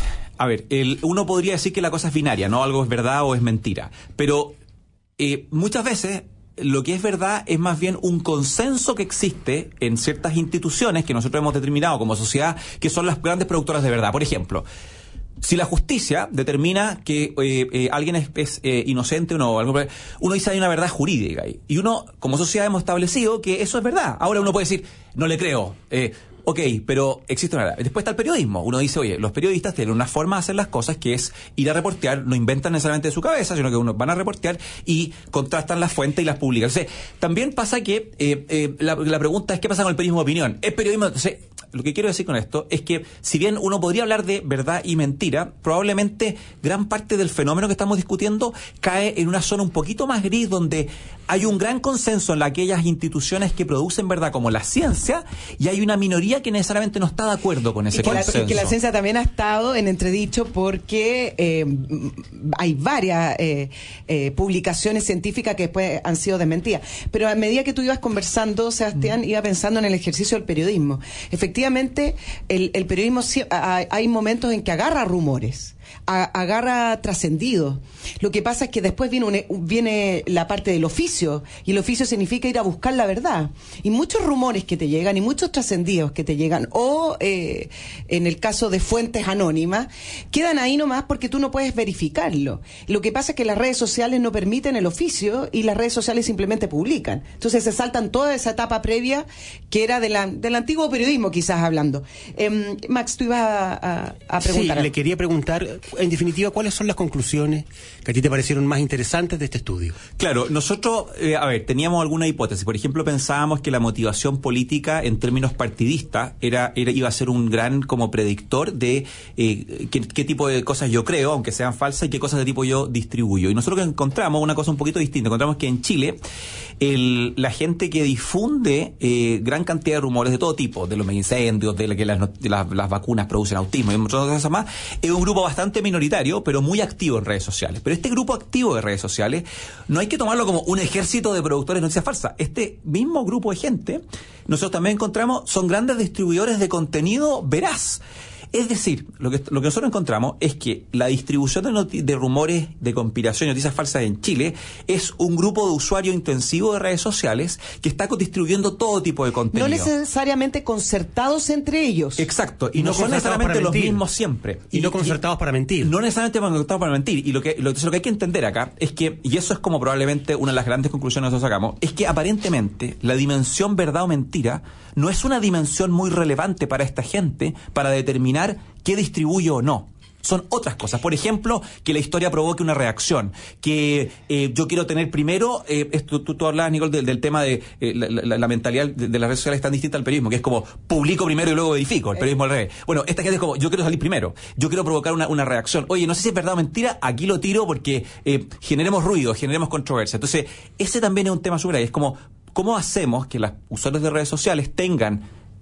uno podría decir que la cosa es binaria, ¿no? Algo es verdad o es mentira, pero muchas veces lo que es verdad es más bien un consenso que existe en ciertas instituciones que nosotros hemos determinado como sociedad que son las grandes productoras de verdad. Por ejemplo, si la justicia determina que alguien es inocente o no, uno dice hay una verdad jurídica ahí. Y uno, como sociedad, hemos establecido que eso es verdad. Ahora uno puede decir, no le creo. Ok, pero existe una verdad. Después está el periodismo. Uno dice, oye, los periodistas tienen una forma de hacer las cosas que es ir a reportear, no inventan necesariamente de su cabeza, sino que uno van a reportear y contrastan las fuentes y las publican. Entonces, también pasa que la pregunta es, ¿qué pasa con el periodismo de opinión? ¿Es periodismo? Entonces, lo que quiero decir con esto es que, si bien uno podría hablar de verdad y mentira, probablemente gran parte del fenómeno que estamos discutiendo cae en una zona un poquito más gris, donde hay un gran consenso en aquellas instituciones que producen verdad, como la ciencia, y hay una minoría que necesariamente no está de acuerdo con ese consenso. Y que la ciencia también ha estado en entredicho porque hay varias publicaciones científicas que después han sido desmentidas. Pero a medida que tú ibas conversando, Sebastián, iba pensando en el ejercicio del periodismo. Efectivamente, el periodismo, hay momentos en que agarra rumores, agarra trascendidos. Lo que pasa es que después viene la parte del oficio, y el oficio significa ir a buscar la verdad. Y muchos rumores que te llegan y muchos trascendidos que te llegan, o en el caso de fuentes anónimas, quedan ahí nomás porque tú no puedes verificarlo. Lo que pasa es que las redes sociales no permiten el oficio, y las redes sociales simplemente publican. Entonces se saltan toda esa etapa previa que era del antiguo periodismo, quizás hablando. Max, tú ibas a preguntar. Sí, le quería preguntar, en definitiva, ¿cuáles son las conclusiones que a ti te parecieron más interesantes de este estudio? Claro, nosotros, teníamos alguna hipótesis. Por ejemplo, pensábamos que la motivación política en términos partidistas iba a ser un gran como predictor de qué tipo de cosas yo creo, aunque sean falsas, y qué cosas de tipo yo distribuyo. Y nosotros encontramos una cosa un poquito distinta. Encontramos que en Chile la gente que difunde gran cantidad de rumores de todo tipo, de los incendios, de que las vacunas producen autismo y muchas cosas más, es un grupo bastante minoritario, pero muy activo en redes sociales. Pero este grupo activo de redes sociales no hay que tomarlo como un ejército de productores de noticias falsas. Este mismo grupo de gente, nosotros también encontramos, son grandes distribuidores de contenido veraz. Es decir, lo que nosotros encontramos es que la distribución de rumores de conspiración y noticias falsas en Chile es un grupo de usuarios intensivos de redes sociales que está distribuyendo todo tipo de contenido. No necesariamente concertados entre ellos. Exacto, y no son necesariamente los mismos siempre. Y no concertados para mentir. No necesariamente concertados para mentir. Y lo que hay que entender acá es que, y eso es como probablemente una de las grandes conclusiones que nosotros sacamos, es que aparentemente la dimensión verdad o mentira no es una dimensión muy relevante para esta gente para determinar qué distribuye o no. Son otras cosas. Por ejemplo, que la historia provoque una reacción. Que yo quiero tener primero, tú hablabas, Nicole, del tema de la mentalidad de las redes sociales tan distinta al periodismo, que es como publico primero y luego verifico, el periodismo al revés. Bueno, esta gente es como, yo quiero salir primero, yo quiero provocar una reacción. Oye, no sé si es verdad o mentira, aquí lo tiro porque generemos ruido, generemos controversia. Entonces, ese también es un tema súper ahí. Es como, ¿cómo hacemos que los usuarios de redes sociales tengan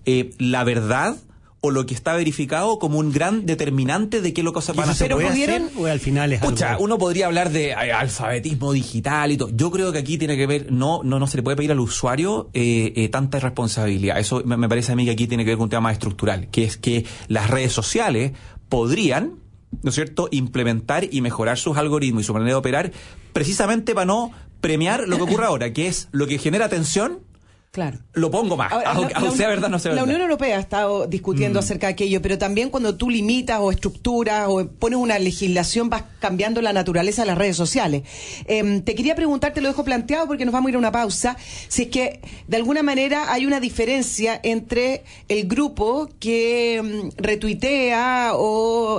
la verdad o lo que está verificado como un gran determinante de qué lo que van a hacer? ¿Pero pudieron? ¿O al final es algo? Uno podría hablar de alfabetismo digital y todo. Yo creo que aquí tiene que ver, no se le puede pedir al usuario tanta irresponsabilidad. Eso me parece a mí que aquí tiene que ver con un tema más estructural, que es que las redes sociales podrían, ¿no es cierto?, implementar y mejorar sus algoritmos y su manera de operar precisamente para no premiar lo que ocurre ahora, que es lo que genera tensión. Claro. Lo pongo más, aunque sea verdad, no sea verdad. La Unión Europea ha estado discutiendo acerca de aquello, pero también cuando tú limitas o estructuras o pones una legislación, vas cambiando la naturaleza de las redes sociales. Te quería preguntar, te lo dejo planteado porque nos vamos a ir a una pausa, si es que de alguna manera hay una diferencia entre el grupo que retuitea o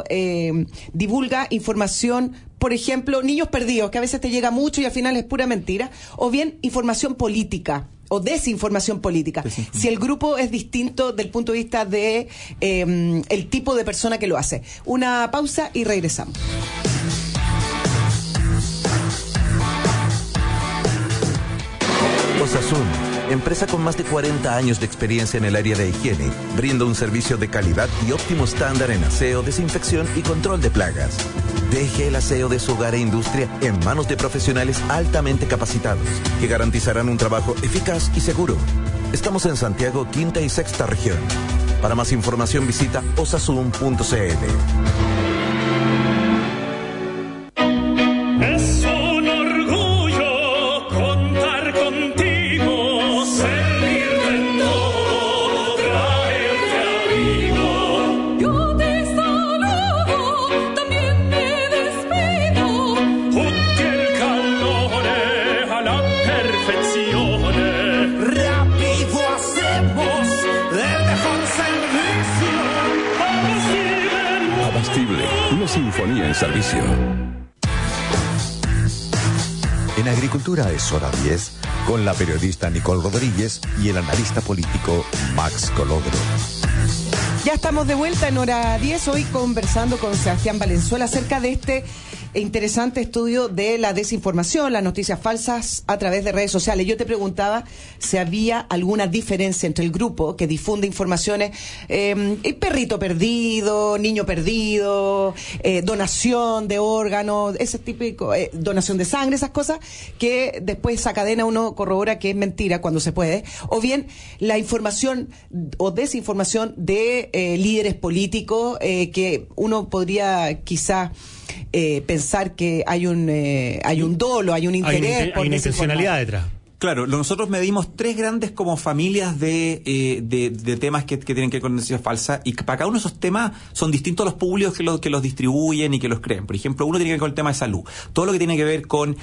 divulga información, por ejemplo, niños perdidos, que a veces te llega mucho y al final es pura mentira, o bien información política o desinformación política. Si el grupo es distinto del punto de vista de el tipo de persona que lo hace. Una pausa y regresamos. Osasuna, empresa con más de 40 años de experiencia en el área de higiene, brinda un servicio de calidad y óptimo estándar en aseo, desinfección y control de plagas. Deje el aseo de su hogar e industria en manos de profesionales altamente capacitados, que garantizarán un trabajo eficaz y seguro. Estamos en Santiago, Quinta y Sexta Región. Para más información visita osasum.cl. Es un orgullo contar contigo, servirte en todo, traerte amigo. Yo te saludo, también me despido. Tutti el calore a la perfección. Rápido hacemos el mejor servicio. Abastible, una sinfonía en servicio. En Agricultura es hora 10, con la periodista Nicole Rodríguez y el analista político Max Colodro. Ya estamos de vuelta en hora 10, hoy conversando con Sebastián Valenzuela acerca de este interesante estudio de la desinformación, las noticias falsas a través de redes sociales. Yo te preguntaba si había alguna diferencia entre el grupo que difunde informaciones, perrito perdido, niño perdido, donación de órganos, ese típico, donación de sangre, esas cosas que después esa cadena uno corrobora que es mentira cuando se puede, o bien la información o desinformación de líderes políticos que uno podría quizá pensar que hay un dolo, hay un interés, hay una intencionalidad detrás. Claro, nosotros medimos 3 grandes como familias de temas que tienen que ver con noticias falsas, y para cada uno de esos temas son distintos los públicos que los distribuyen y que los creen. Por ejemplo, uno tiene que ver con el tema de salud, todo lo que tiene que ver con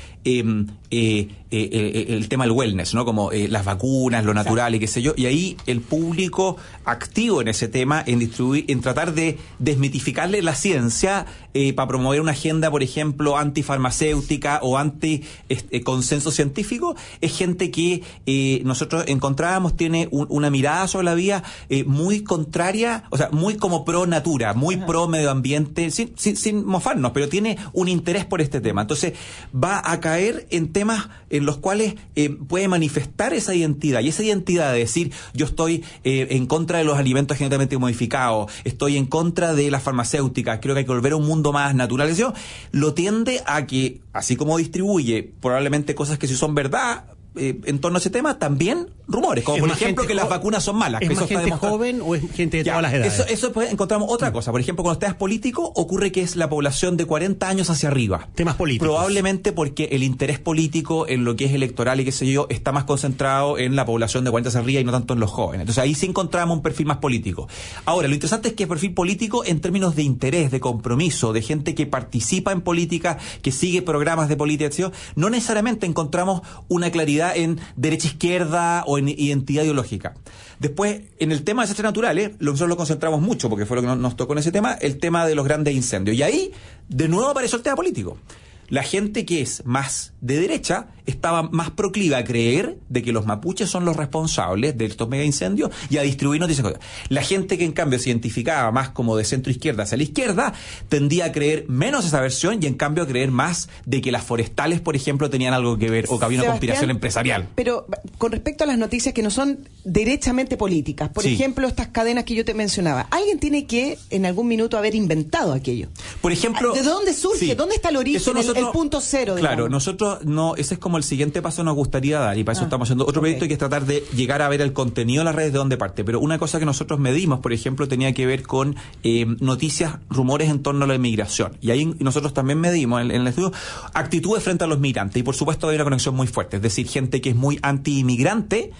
el tema del wellness, ¿no? Como las vacunas, lo natural y qué sé yo, y ahí el público activo en ese tema, en tratar de desmitificarle la ciencia para promover una agenda, por ejemplo, antifarmacéutica o anti consenso científico, es gente que nosotros encontrábamos tiene una mirada sobre la vida muy contraria, o sea, muy como pro natura, muy pro medio ambiente, sin mofarnos, pero tiene un interés por este tema. Entonces va a caer en temas en los cuales puede manifestar esa identidad, y esa identidad de decir yo estoy en contra de los alimentos genéticamente modificados, estoy en contra de las farmacéuticas, creo que hay que volver a un mundo más natural, eso lo tiende a que, así como distribuye probablemente cosas que sí son verdad en torno a ese tema, también rumores, como por ejemplo que las vacunas son malas. ¿Es que más eso gente joven o es gente de todas las edades? Eso después encontramos otra cosa. Por ejemplo, cuando estás político, ocurre que es la población de 40 años hacia arriba. Temas políticos. Probablemente porque el interés político en lo que es electoral y qué sé yo, está más concentrado en la población de 40 hacia arriba y no tanto en los jóvenes. Entonces ahí sí encontramos un perfil más político. Ahora, lo interesante es que el perfil político en términos de interés, de compromiso, de gente que participa en política, que sigue programas de política, no necesariamente encontramos una claridad en derecha izquierda o en identidad ideológica. Después, en el tema de desastres naturales, nosotros lo concentramos mucho, porque fue lo que nos tocó en ese tema, el tema de los grandes incendios. Y ahí, de nuevo, apareció el tema político. La gente que es más de derecha estaba más proclive a creer de que los mapuches son los responsables de estos mega incendios y a distribuir noticias. La gente que en cambio se identificaba más como de centro izquierda hacia la izquierda tendía a creer menos esa versión y en cambio a creer más de que las forestales, por ejemplo, tenían algo que ver o que había una conspiración empresarial. Pero con respecto a las noticias que no son derechamente políticas, por ejemplo, estas cadenas que yo te mencionaba, alguien tiene que en algún minuto haber inventado aquello. Por ejemplo, ¿de dónde surge? Sí. ¿Dónde está el origen? El punto cero. Claro, digamos. Nosotros no, ese es como el siguiente paso nos gustaría dar, y para eso estamos haciendo otro proyecto, que es tratar de llegar a ver el contenido de las redes de dónde parte. Pero una cosa que nosotros medimos, por ejemplo, tenía que ver con noticias, rumores en torno a la inmigración. Y ahí nosotros también medimos en el estudio actitudes frente a los migrantes. Y por supuesto hay una conexión muy fuerte, es decir, gente que es muy anti-inmigrante,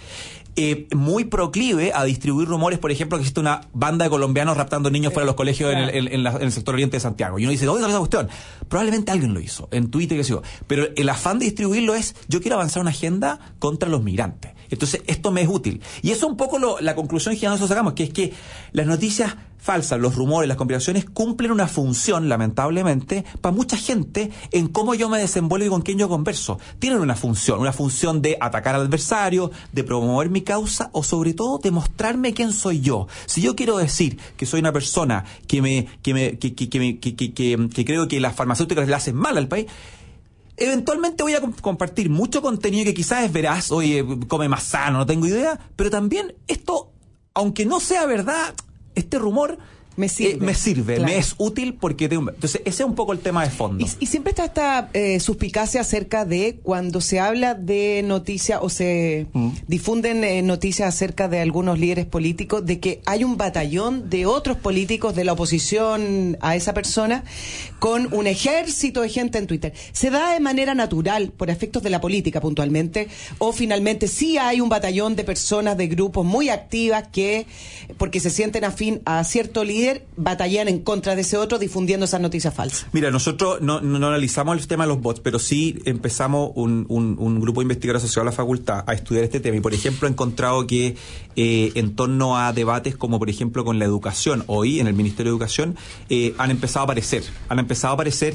muy proclive a distribuir rumores, por ejemplo, que existe una banda de colombianos raptando niños fuera de los colegios en el sector oriente de Santiago. Y uno dice, oiga, esa cuestión. Probablemente alguien lo hizo en Twitter, qué sé yo. Pero el afán de distribuirlo es, yo quiero avanzar una agenda contra los migrantes. Entonces, esto me es útil. Y eso es un poco la conclusión que nosotros sacamos, que es que las noticias falsas, los rumores, las conspiraciones cumplen una función, lamentablemente, para mucha gente en cómo yo me desenvuelvo y con quién yo converso. Tienen una función de atacar al adversario, de promover mi causa o sobre todo de mostrarme quién soy yo. Si yo quiero decir que soy una persona que creo que las farmacéuticas le hacen mal al país, eventualmente voy a compartir mucho contenido que quizás es veraz, oye, come más sano, no tengo idea, pero también esto, aunque no sea verdad, este rumor me sirve, claro. Me es útil porque entonces ese es un poco el tema de fondo. Y siempre está esta suspicacia acerca de cuando se habla de noticias o se difunden noticias acerca de algunos líderes políticos, de que hay un batallón de otros políticos de la oposición a esa persona con un ejército de gente en Twitter. ¿Se da de manera natural por efectos de la política puntualmente, o finalmente sí hay un batallón de personas, de grupos muy activas que, porque se sienten afín a cierto líder, batallan en contra de ese otro difundiendo esas noticias falsas? Mira, nosotros no analizamos el tema de los bots, pero sí empezamos un grupo de investigadores asociado a la facultad a estudiar este tema, y por ejemplo he encontrado que en torno a debates como por ejemplo con la educación, hoy en el Ministerio de Educación han empezado a aparecer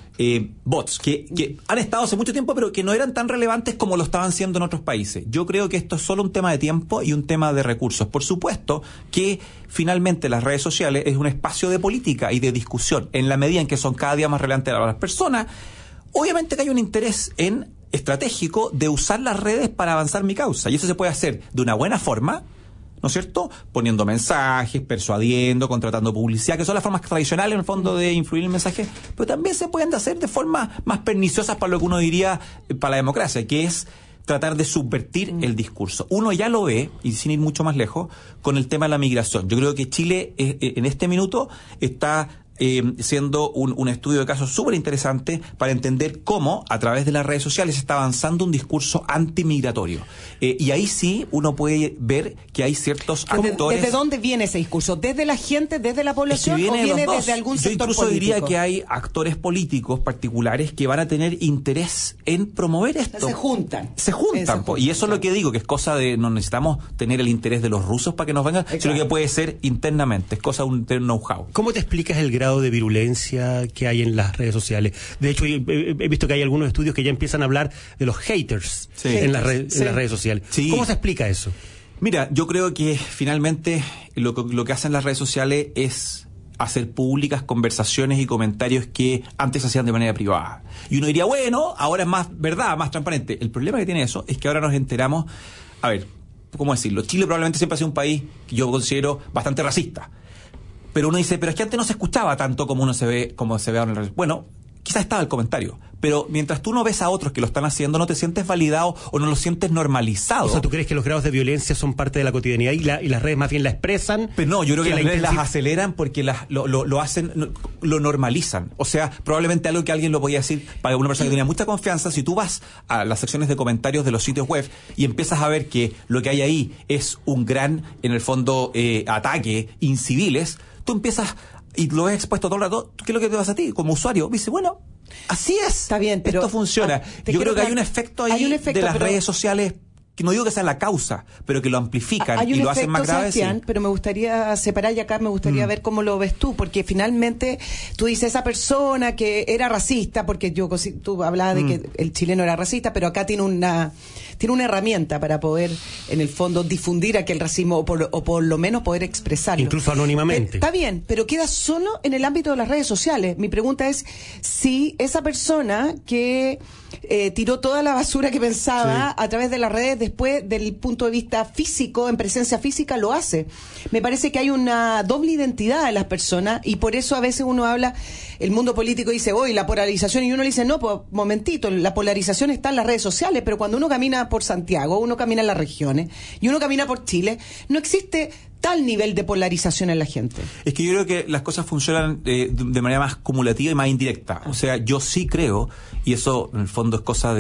bots que han estado hace mucho tiempo, pero que no eran tan relevantes como lo estaban siendo en otros países. Yo creo que esto es solo un tema de tiempo y un tema de recursos. Por supuesto que finalmente las redes sociales es un espacio de política y de discusión, en la medida en que son cada día más relevantes para las personas. Obviamente que hay un interés estratégico de usar las redes para avanzar mi causa, y eso se puede hacer de una buena forma, ¿no es cierto? Poniendo mensajes, persuadiendo, contratando publicidad, que son las formas tradicionales en el fondo de influir en el mensaje, pero también se pueden hacer de formas más perniciosas para lo que uno diría para la democracia, que es tratar de subvertir el discurso. Uno ya lo ve, y sin ir mucho más lejos, con el tema de la migración. Yo creo que Chile en este minuto está siendo un estudio de casos súper interesante para entender cómo a través de las redes sociales está avanzando un discurso antimigratorio. Y ahí sí uno puede ver que hay ciertos actores... ¿Desde dónde viene ese discurso? ¿Desde la gente, desde la población, o viene desde algún sector político? Yo incluso diría que hay actores políticos particulares que van a tener interés en promover esto. Se juntan, y eso es lo que digo, que es cosa de... No necesitamos tener el interés de los rusos para que nos vengan, sino que puede ser internamente, es cosa de un know-how. ¿Cómo te explicas el grado de virulencia que hay en las redes sociales? De hecho, he visto que hay algunos estudios que ya empiezan a hablar de los haters en las redes sociales. Sí. ¿Cómo se explica eso? Mira, yo creo que finalmente lo que hacen las redes sociales es hacer públicas conversaciones y comentarios que antes se hacían de manera privada. Y uno diría, bueno, ahora es más verdad, más transparente. El problema que tiene eso es que ahora nos enteramos, a ver, ¿cómo decirlo? Chile probablemente siempre ha sido un país que yo considero bastante racista. Pero uno dice, pero es que antes no se escuchaba tanto como se ve ahora en la red. Bueno, quizás estaba el comentario, pero mientras tú no ves a otros que lo están haciendo, no te sientes validado o no lo sientes normalizado. O sea, ¿tú crees que los grados de violencia son parte de la cotidianidad y las redes más bien la expresan? Pero no, yo creo que las redes las aceleran porque lo hacen, lo normalizan. O sea, probablemente algo que alguien lo podía decir para una persona que tenía mucha confianza, si tú vas a las secciones de comentarios de los sitios web y empiezas a ver que lo que hay ahí es un gran, en el fondo, ataque inciviles, tú empiezas y lo ves expuesto todo el rato, ¿qué es lo que te pasa a ti como usuario? Dice, bueno, así es. Está bien, pero esto funciona. Yo creo que hay un efecto ahí de las redes sociales, que no digo que sea la causa, pero que lo amplifican y lo hacen más grave. Sí. Pero me gustaría separar, y acá me gustaría ver cómo lo ves tú, porque finalmente tú dices, esa persona que era racista, porque tú hablabas de que el chileno era racista, pero acá tiene una herramienta para poder, en el fondo, difundir aquel racismo o por lo menos poder expresarlo. Incluso anónimamente. Está bien, pero queda solo en el ámbito de las redes sociales. Mi pregunta es si esa persona que tiró toda la basura que pensaba a través de las redes, después del punto de vista físico, en presencia física, lo hace. Me parece que hay una doble identidad de las personas, y por eso a veces uno habla, el mundo político dice, hoy la polarización, y uno le dice, no, pues momentito, la polarización está en las redes sociales, pero cuando uno camina por Santiago, uno camina en las regiones y uno camina por Chile, no existe tal nivel de polarización en la gente. Es que yo creo que las cosas funcionan de manera más cumulativa y más indirecta. O sea, yo sí creo, y eso en el fondo es cosa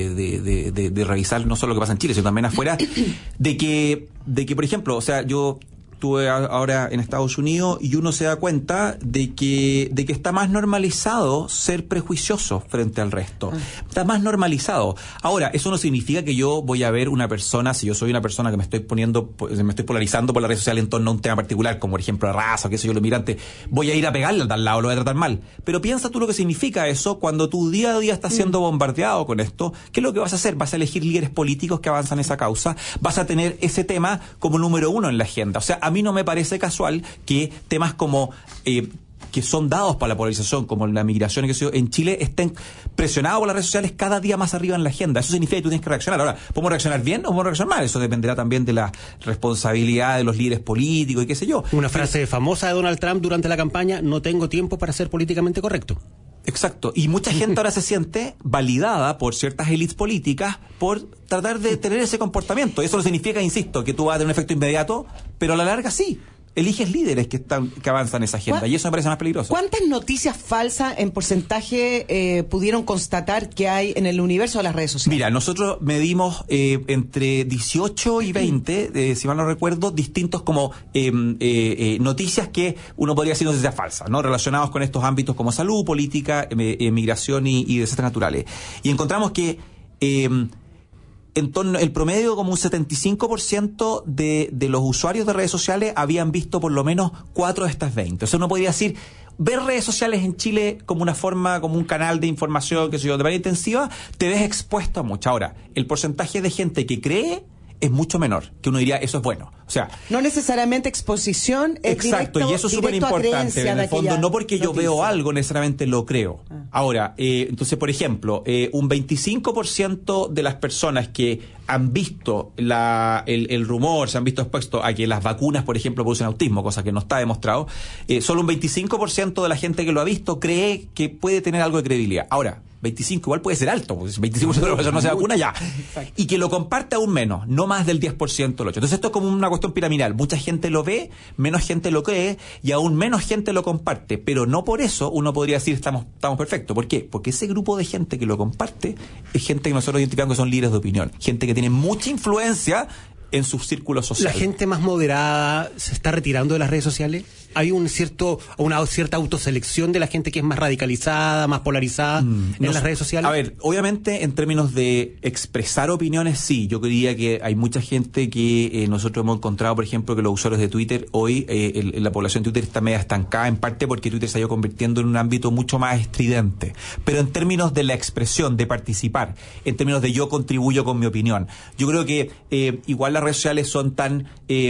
de revisar no solo lo que pasa en Chile, sino también afuera, de que por ejemplo, o sea, yo estuve ahora en Estados Unidos y uno se da cuenta de que está más normalizado ser prejuicioso frente al resto. Está más normalizado. Ahora, eso no significa que yo voy a ver una persona, si yo soy una persona que me estoy polarizando por las redes sociales en torno a un tema particular, como por ejemplo la raza, o qué sé yo, lo mirante, voy a ir a pegarle al tal lado, lo voy a tratar mal. Pero piensa tú lo que significa eso cuando tu día a día estás siendo bombardeado con esto. ¿Qué es lo que vas a hacer? Vas a elegir líderes políticos que avanzan esa causa, vas a tener ese tema como número uno en la agenda. O sea, a mí no me parece casual que temas como que son dados para la polarización, como la migración y que sé yo, en Chile estén presionados por las redes sociales cada día más arriba en la agenda. Eso significa que tú tienes que reaccionar. Ahora, ¿podemos reaccionar bien o podemos reaccionar mal? Eso dependerá también de la responsabilidad de los líderes políticos y qué sé yo. Una frase famosa de Donald Trump durante la campaña: no tengo tiempo para ser políticamente correcto. Exacto, y mucha gente ahora se siente validada por ciertas élites políticas por tratar de tener ese comportamiento. Eso no significa, insisto, que tú vas a tener un efecto inmediato, pero a la larga sí. Eliges líderes que avanzan esa agenda, y eso me parece más peligroso. ¿Cuántas noticias falsas en porcentaje pudieron constatar que hay en el universo de las redes sociales? Mira, nosotros medimos entre 18 y 20, si mal no recuerdo, distintos como noticias que uno podría decir noticias falsas, ¿no? Relacionados con estos ámbitos como salud, política, migración y desastres naturales. Y encontramos que en torno, el promedio, como un 75% de los usuarios de redes sociales habían visto por lo menos 4 de estas 20. O sea, uno podría decir, ver redes sociales en Chile como una forma, como un canal de información, que sé yo, de manera intensiva, te ves expuesto a mucho. Ahora, el porcentaje de gente que cree es mucho menor, que uno diría, eso es bueno. O sea, no necesariamente exposición es exacto, y eso es súper importante en el fondo, no porque yo veo algo necesariamente lo creo. Ahora, entonces, por ejemplo, un 25% de las personas que han visto el rumor, se han visto expuestos a que las vacunas, por ejemplo, producen autismo, cosa que no está demostrado, solo un 25% de la gente que lo ha visto cree que puede tener algo de credibilidad. Ahora, 25 igual puede ser alto, porque si 25% de la persona no se vacuna, ya. Exacto. Y que lo comparte aún menos, no más del 10% del 8%. Entonces esto es como una cuestión piramidal. Mucha gente lo ve, menos gente lo cree, y aún menos gente lo comparte. Pero no por eso uno podría decir estamos perfectos. ¿Por qué? Porque ese grupo de gente que lo comparte es gente que nosotros identificamos que son líderes de opinión. Gente que tiene mucha influencia en sus círculos sociales. ¿La gente más moderada se está retirando de las redes sociales? ¿Hay una cierta autoselección de la gente que es más radicalizada, más polarizada en las redes sociales? A ver, obviamente en términos de expresar opiniones, sí. Yo diría que hay mucha gente que nosotros hemos encontrado, por ejemplo, que los usuarios de Twitter hoy, la población de Twitter está media estancada, en parte porque Twitter se ha ido convirtiendo en un ámbito mucho más estridente. Pero en términos de la expresión, de participar, en términos de yo contribuyo con mi opinión, yo creo que igual las redes sociales son tan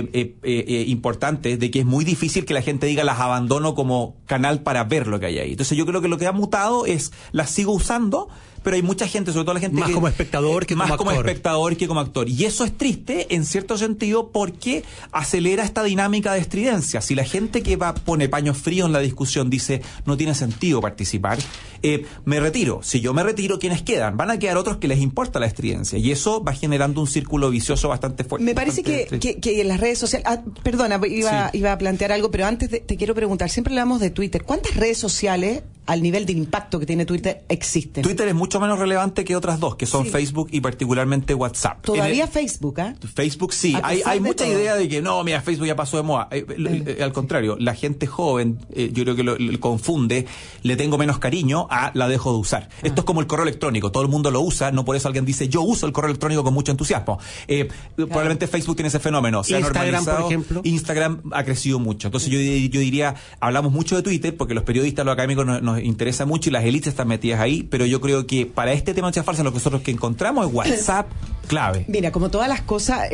importantes de que es muy difícil que la gente diga las abandono como canal para ver lo que hay ahí. Entonces yo creo que lo que ha mutado es las sigo usando, pero hay mucha gente, sobre todo la gente más que como espectador que más como actor. Espectador que como actor. Y eso es triste en cierto sentido porque acelera esta dinámica de estridencia. Si la gente que pone paños fríos en la discusión dice no tiene sentido participar, me retiro. Si yo me retiro, ¿quiénes quedan? Van a quedar otros que les importa la estridencia. Y eso va generando un círculo vicioso bastante fuerte. Me parece que en las redes sociales... perdona, iba a plantear algo, pero antes te quiero preguntar. Siempre hablamos de Twitter. ¿Cuántas redes sociales, al nivel de impacto que tiene Twitter, existen? Twitter es mucho menos relevante que otras dos, que son Facebook y particularmente WhatsApp. ¿Todavía Facebook, Facebook sí. Hay mucha idea de que no, mira, Facebook ya pasó de moda. Al contrario, la gente joven, yo creo que lo confunde, le tengo menos cariño a la dejo de usar. Esto es como el correo electrónico, todo el mundo lo usa, no por eso alguien dice yo uso el correo electrónico con mucho entusiasmo. Probablemente Facebook tiene ese fenómeno. Se Instagram, por ejemplo. Instagram ha crecido mucho. Entonces yo diría, hablamos mucho de Twitter porque los periodistas, los académicos nos interesa mucho y las élites están metidas ahí, pero yo creo que para este tema de noticias falsas lo que nosotros que encontramos es WhatsApp clave. Mira, como todas las cosas,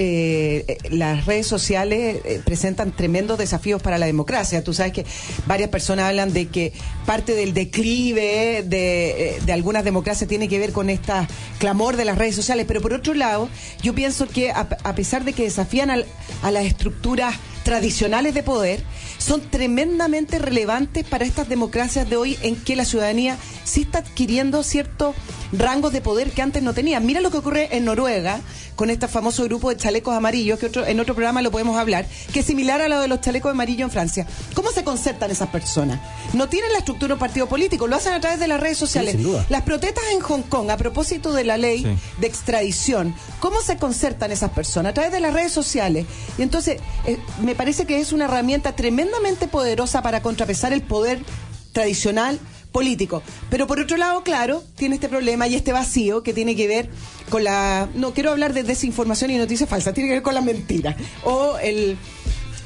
las redes sociales presentan tremendos desafíos para la democracia. Tú sabes que varias personas hablan de que parte del declive de algunas democracias tiene que ver con esta clamor de las redes sociales, pero por otro lado, yo pienso que a pesar de que desafían a las estructuras tradicionales de poder, son tremendamente relevantes para estas democracias de hoy en que la ciudadanía sí está adquiriendo ciertos rangos de poder que antes no tenía. Mira lo que ocurre en Noruega con este famoso grupo de chalecos amarillos, que en otro programa lo podemos hablar, que es similar a lo de los chalecos amarillos en Francia. ¿Cómo se concertan esas personas? No tienen la estructura de un partido político, lo hacen a través de las redes sociales. Sí, sin duda. Las protestas en Hong Kong, a propósito de la ley de extradición, ¿cómo se concertan esas personas? A través de las redes sociales. Y entonces, me parece que es una herramienta tremendamente poderosa para contrapesar el poder tradicional político. Pero por otro lado, claro, tiene este problema y este vacío que tiene que ver con no quiero hablar de desinformación y noticias falsas, tiene que ver con la mentira o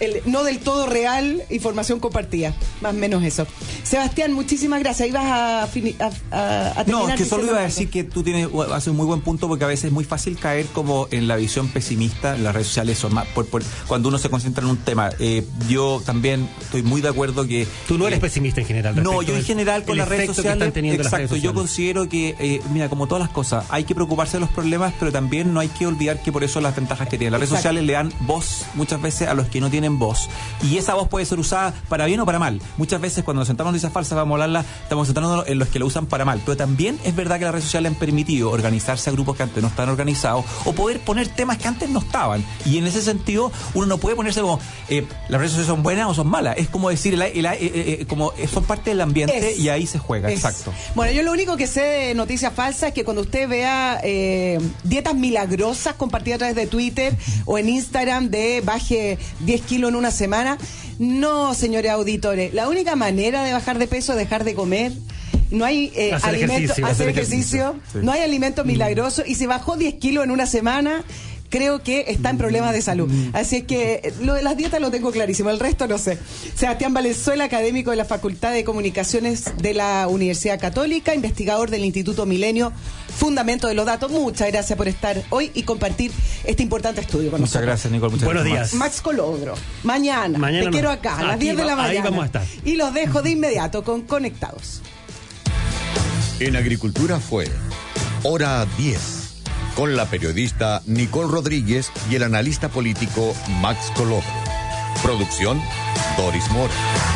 no del todo real, información compartida. Más o menos eso. Sebastián, muchísimas gracias. Ibas a terminar. No, que solo iba a algo. decir que tú haces un muy buen punto, porque a veces es muy fácil caer como en la visión pesimista en las redes sociales, cuando uno se concentra en un tema. Yo también estoy muy de acuerdo que... Tú no eres pesimista en general. No, yo en general con las redes sociales... Exacto, yo considero que, mira, como todas las cosas, hay que preocuparse de los problemas, pero también no hay que olvidar que por eso las ventajas que tienen. Las redes sociales le dan voz muchas veces a los que no tienen voz. Y esa voz puede ser usada para bien o para mal. Muchas veces cuando nos sentamos en noticias falsas, vamos a hablarla, estamos centrándonos en los que lo usan para mal. Pero también es verdad que las redes sociales han permitido organizarse a grupos que antes no estaban organizados, o poder poner temas que antes no estaban. Y en ese sentido, uno no puede ponerse como las redes sociales son buenas o son malas. Es como decir, como son parte del ambiente y ahí se juega. Exacto. Bueno, yo lo único que sé de noticias falsas es que cuando usted vea dietas milagrosas compartidas a través de Twitter o en Instagram de baje 10 kilos en una semana, no, señores auditores, la única manera de bajar de peso es dejar de comer. No hay hacer ejercicio. Sí. No hay alimento milagroso, y si bajó 10 kilos en una semana, creo que está en problemas de salud. Así es que lo de las dietas lo tengo clarísimo, el resto no sé. Sebastián Valenzuela, académico de la Facultad de Comunicaciones de la Universidad Católica, investigador del Instituto Milenio, Fundamento de los Datos. Muchas gracias por estar hoy y compartir este importante estudio con nosotros. Muchas gracias, Nicole. Buenos días. Max Colodro, mañana te quiero acá, a las 10 de la mañana. Ahí vamos a estar. Y los dejo de inmediato con Conectados. En Agricultura fue Hora 10, con la periodista Nicole Rodríguez y el analista político Max Colodro. Producción, Doris Mora.